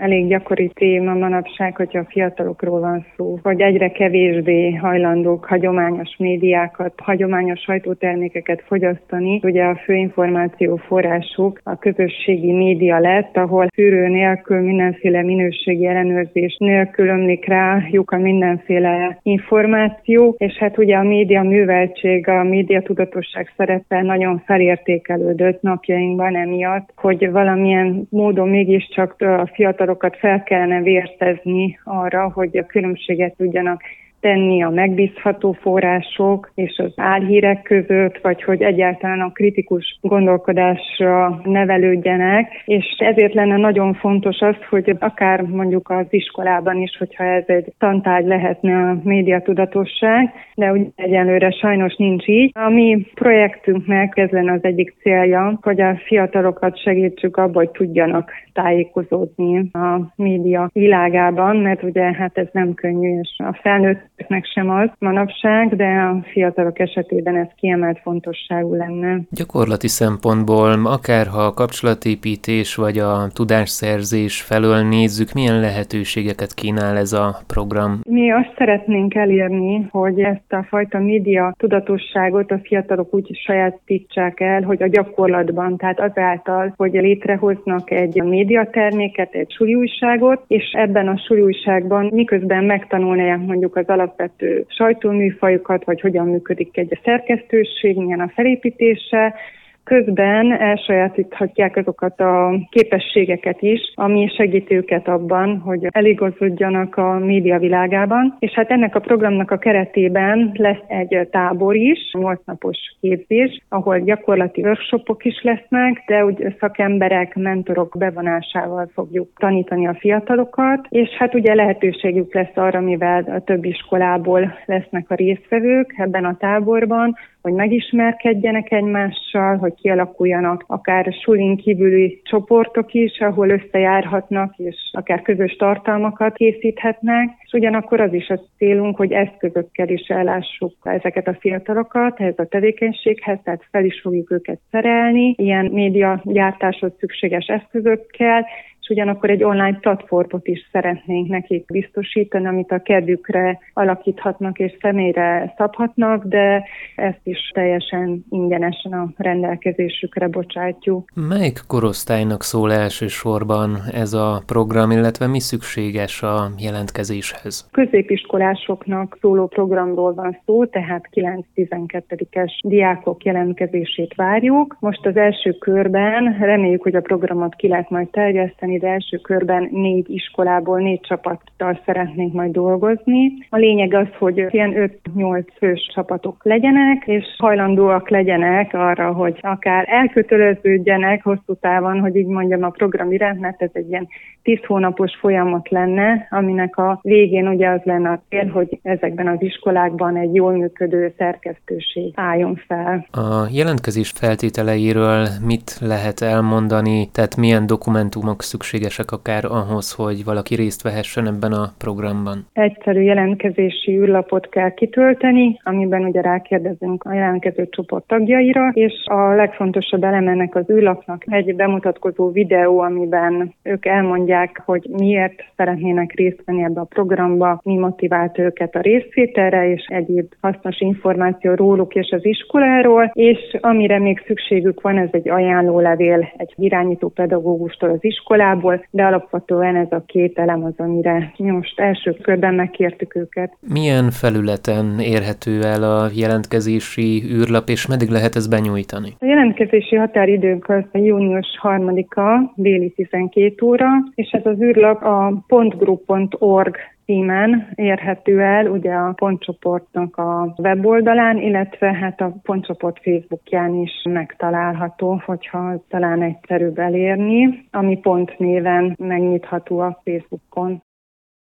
Elég gyakori téma manapság, hogyha a fiatalokról van szó, hogy egyre kevésbé hajlandók hagyományos médiákat, hagyományos sajtótermékeket fogyasztani. Ugye a fő információforrásuk a közösségi média lett, ahol szűrő nélkül, mindenféle minőségi ellenőrzés nélkül ömlik rájuk a mindenféle információ, és hát ugye a média műveltség, a média tudatosság szerepe nagyon felértékelődött napjainkban emiatt, hogy valamilyen módon mégiscsak a fiatalokat fel kellene vértezni arra, hogy a különbséget tudjanak tenni a megbízható források és az álhírek között, vagy hogy egyáltalán a kritikus gondolkodásra nevelődjenek, és ezért lenne nagyon fontos az, hogy akár mondjuk az iskolában is, hogyha ez egy tantárgy lehetne a médiatudatosság, de ugye egyelőre sajnos nincs így. A mi projektünknek ez lenne az egyik célja, hogy a fiatalokat segítsük abba, hogy tudjanak tájékozódni a média világában, mert ugye hát ez nem könnyű, és a felnőtteknek sem az manapság, de a fiatalok esetében ez kiemelt fontosságú lenne. Gyakorlati szempontból, akárha a kapcsolatépítés vagy a tudásszerzés felől nézzük, milyen lehetőségeket kínál ez a program? Mi azt szeretnénk elérni, hogy ezt a fajta média tudatosságot a fiatalok úgy sajátítsák el, hogy a gyakorlatban, tehát azáltal, hogy létrehoznak egy médiaterméket, egy súlyújságot, és ebben a súlyújságban miközben megtanulják mondjuk az alapvető sajtóműfajokat, vagy hogyan működik egy szerkesztőség, milyen a felépítése, közben elsajátíthatják azokat a képességeket is, ami segíti őket abban, hogy eligazodjanak a média világában. És hát ennek a programnak a keretében lesz egy tábor is, 8 napos képzés, ahol gyakorlati workshopok is lesznek, de úgy szakemberek, mentorok bevonásával fogjuk tanítani a fiatalokat, és hát ugye lehetőségük lesz arra, mivel a több iskolából lesznek a résztvevők ebben a táborban, hogy megismerkedjenek egymással, hogy kialakuljanak akár sulin kívüli csoportok is, ahol összejárhatnak, és akár közös tartalmakat készíthetnek, és ugyanakkor az is a célunk, hogy eszközökkel is ellássuk ezeket a fiatalokat ehhez a tevékenységhez, tehát fel is fogjuk őket szerelni, ilyen médiagyártáshoz szükséges eszközökkel, és ugyanakkor egy online platformot is szeretnénk nekik biztosítani, amit a kedvükre alakíthatnak és személyre szabhatnak, de ezt is teljesen ingyenesen a rendelkezésükre bocsátjuk. Melyik korosztálynak szól elsősorban ez a program, illetve mi szükséges a jelentkezéshez? Középiskolásoknak szóló programról van szó, tehát 9-12-es diákok jelentkezését várjuk. Most az első körben reméljük, hogy a programot ki lehet majd terjeszteni, de első körben 4 iskolából 4 csapattal szeretnénk majd dolgozni. A lényeg az, hogy ilyen 5-8 fős csapatok legyenek, és hajlandóak legyenek arra, hogy akár elköteleződjenek hosszú távon, hogy így mondjam, a program iránt, mert ez egy ilyen 10 hónapos folyamat lenne, aminek a végén ugye az lenne a cél, hogy ezekben az iskolákban egy jól működő szerkesztőség álljon fel. A jelentkezés feltételeiről mit lehet elmondani, tehát milyen dokumentumok szükségesek akár ahhoz, hogy valaki részt vehessen ebben a programban? Egyszerű jelentkezési űrlapot kell kitölteni, amiben ugye rákérdezünk a jelentkező csoport tagjaira, és a legfontosabb eleme ennek az űrlapnak egy bemutatkozó videó, amiben ők elmondják, hogy miért szeretnének részt venni ebbe a programba, mi motivált őket a részvételre, és egyéb hasznos információ róluk és az iskoláról, és amire még szükségük van, ez egy ajánlólevél egy irányító pedagógustól az iskolából, de alapvetően ez a 2 elem az, amire mi most első körben megkértük őket. Milyen felületen érhető el a jelentkezési űrlap, és meddig lehet ezt benyújtani? A jelentkezési határidőnk az június 3-a déli 12 óra, és ez az űrlap a pontgroup.org címen érhető el, ugye a pontcsoportnak a weboldalán, illetve hát a pontcsoport Facebookján is megtalálható, hogyha talán egyszerűbb elérni, ami pont néven megnyitható a Facebookon.